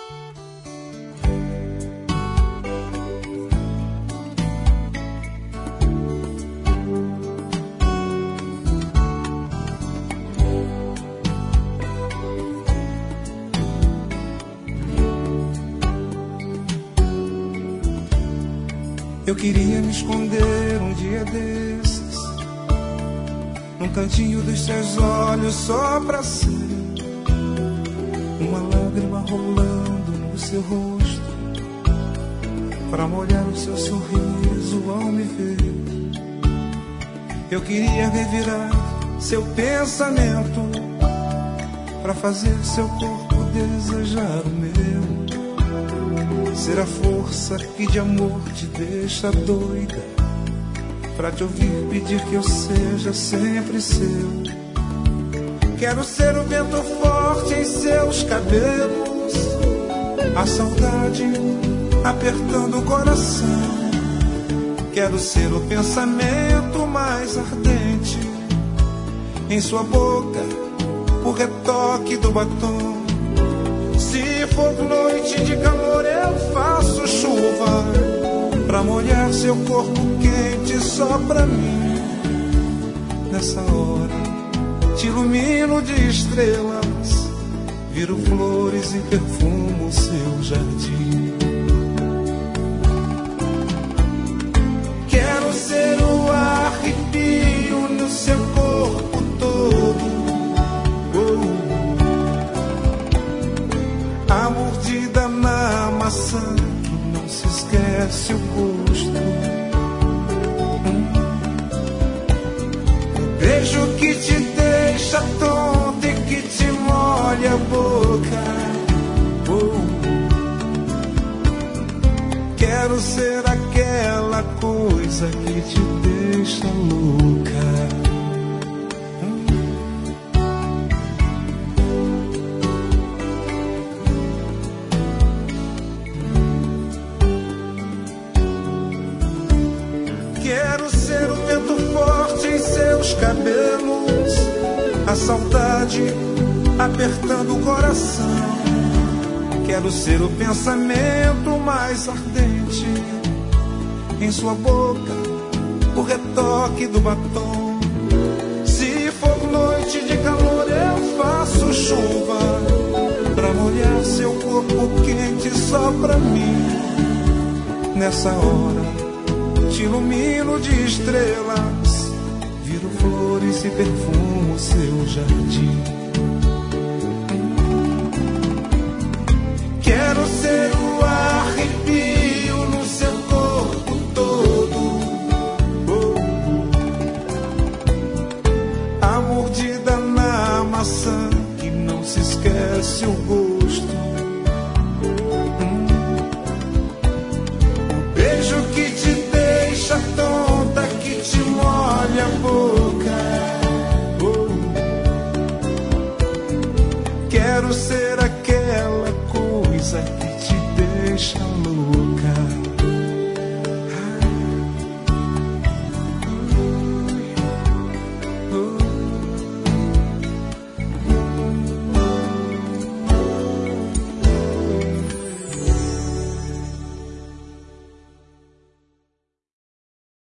Eu queria me esconder um dia desses, num cantinho dos seus olhos, só pra ser uma lágrima rolando no seu rosto, pra molhar o seu sorriso ao me ver. Eu queria revirar seu pensamento, pra fazer seu corpo desejar o meu. Ser a força que de amor te deixa doida, pra te ouvir pedir que eu seja sempre seu. Quero ser o vento forte em seus cabelos, a saudade apertando o coração. Quero ser o pensamento mais ardente em sua boca, o retoque do batom. Se for noite de calor eu faço chuva, pra molhar seu corpo quente só pra mim. Nessa hora te ilumino de estrelas, viro flores e perfumo seu jardim. Quero ser o arrepio no seu corpo todo, a mordida na maçã que não se esquece o gosto. Um beijo que te deixa tonta e que te molha a boca. Quero ser aquela coisa que te deixa louca. Quero ser o vento forte em seus cabelos, a saudade apertando o coração. Quero ser o pensamento mais ardente em sua boca, o retoque do batom. Se for noite de calor eu faço chuva, pra molhar seu corpo quente só pra mim. Nessa hora te ilumino de estrelas, viro flores e perfumo seu jardim. Quero ser o arrepio no seu corpo todo, a mordida na maçã que não se esquece o gosto. O beijo que te deixa tonta, que te molha a boca. Quero ser